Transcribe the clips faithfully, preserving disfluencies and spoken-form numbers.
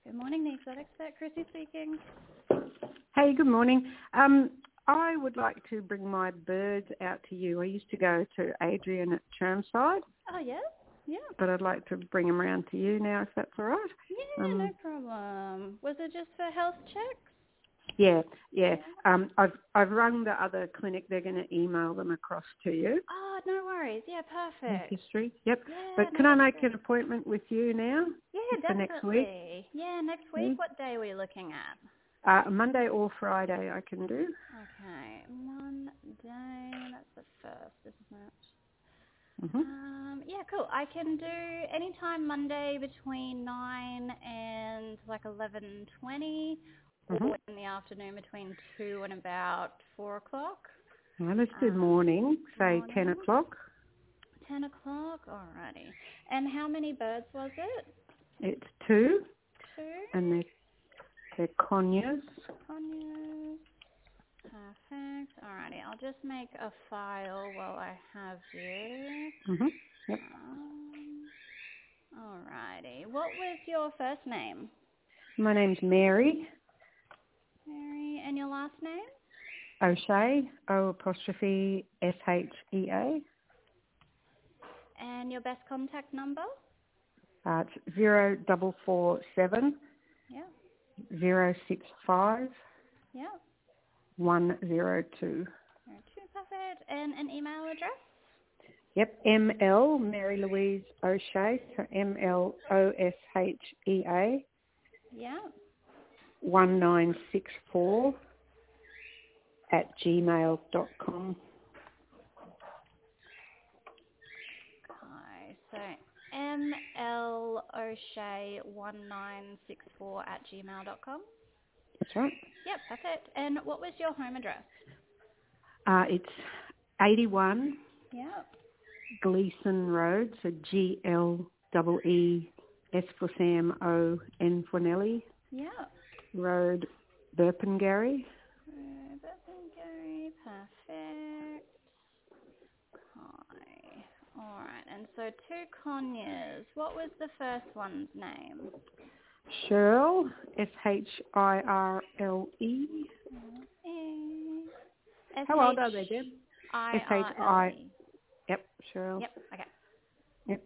Good morning, the Exotic Expert, Chrissy speaking. Hey, good morning. Um, I would like to bring my birds out to you. I used to go to Adrian at Chermside. Oh, yeah? Yeah. But I'd like to bring them around to you now, if that's all right. Yeah, Um, no problem. Was it just for health checks? yeah, yeah. Um, I've I've rung the other clinic. They're going to email them across to you. Oh, no worries. Yeah, perfect. History. Yep. Yeah, But no, can I that's make great. an appointment with you now? Yeah, For next week? definitely. Yeah, next Yeah. week. What day are we looking at? Uh, Monday or Friday I can do. Okay, Monday. That's the first, isn't it? Mm-hmm. Um, yeah, cool. I can do any time Monday between nine and like eleven twenty, Mm-hmm. or in the afternoon between two and about four o'clock. Well, let's do Um, morning, say morning, ten o'clock. ten o'clock. Alrighty. And how many birds was it? It's two, Two. and they're, they're conures. Conyers. Perfect. Alrighty. I'll just make a file while I have you. Mm-hmm. Yep. Um, alrighty. What was your first name? My name's Mary Mary. And your last name? O'Shea, O apostrophe S H E A. And your best contact number? Uh, it's zero double four seven Yeah. zero six five Yeah. one zero two. Zero two, perfect. And an email address? Yep, M L Mary Louise O'Shea, so M L O S H E A Yeah. one nine six four at gmail dot com. Okay, so M L O'Shea one nine six four at gmail dot com. That's right. Yep, perfect. And what was your home address? Uh, it's eighty-one Yep. Gleeson Road, so G L E E S for Sam, O N for Nelly Yep. Road, Burpengary. Burpengary, perfect. Hi. All right, and so two Conyers. What was the first one's name? Shirl, S H I R L E. S How old H are they, Deb? I S H R L I. E. Yep, Shirl. Yep, okay. Yep.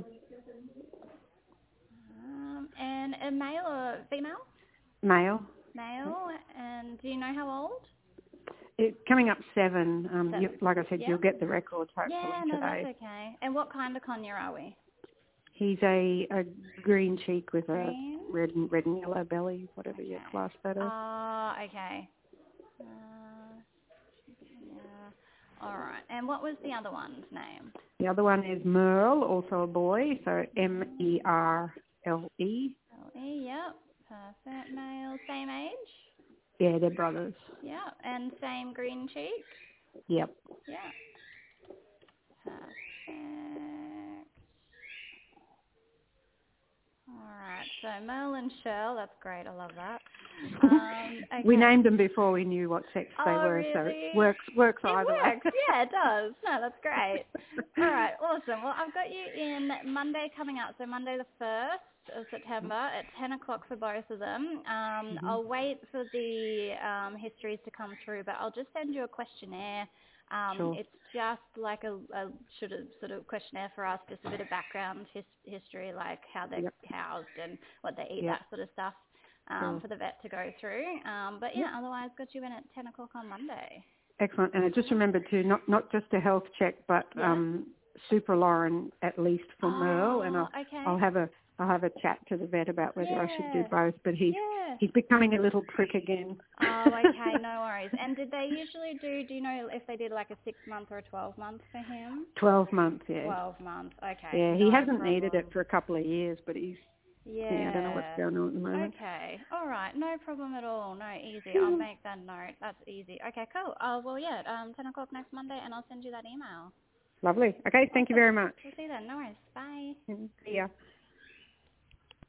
Um, and a male or female? Male. Male. And do you know how old? It, coming up seven. Um, Seven. you, like I said, Yeah? you'll get the records hopefully Yeah, no, today. that's okay. And what kind of conure are we? He's a, a green cheek with Green? a red and red and yellow belly, whatever Okay. you class that as. Ah, uh, okay. Uh, yeah. All right. And what was the other one's name? The other one is Merle, also a boy, so M E R L E. L E, yep. Perfect. Male. Same age? Yeah, they're brothers. Yeah. And same green cheek? Yep. Yeah. Perfect. All right. So Merle and Shirl, that's great. I love that. Um, okay. We named them before we knew what sex they Oh, were, so really? it works works It either works. way. Yeah, it does. No, that's great. All right, awesome. Well, I've got you in Monday coming up, so Monday the first of September at ten o'clock for both of them. Um, Mm-hmm. I'll wait for the um, histories to come through, but I'll just send you a questionnaire. Um, Sure. It's just like a, a sort of, sort of questionnaire for us, just a bit of background his, history, like how they're Yep. housed and what they eat, Yep. that sort of stuff. Um, Sure. for the vet to go through. Um, but yeah, Yep. otherwise got you in at ten o'clock on Monday. Excellent. And I just remembered too, not not just a health check, but Yeah. um, Super Lauren at least for Oh, Merle, and I'll okay. I'll have a I'll have a chat to the vet about whether Yeah. I should do both. But he's Yeah. he's becoming a little prick again. Oh, okay, no worries. And did they usually do, do you know if they did like a six month or a twelve month for him? Twelve months, yeah. twelve months, okay. Yeah, No he hasn't problem. needed it for a couple of years, but he's Yeah. yeah, I don't know what's going on at the moment. Okay. All right. No problem at all. No, easy. I'll make that note. That's easy. Okay, cool. Uh, well, yeah, um, ten o'clock next Monday, and I'll send you that email. Lovely. Okay, thank Awesome. you very much. We'll see you then. No worries. Bye. See ya.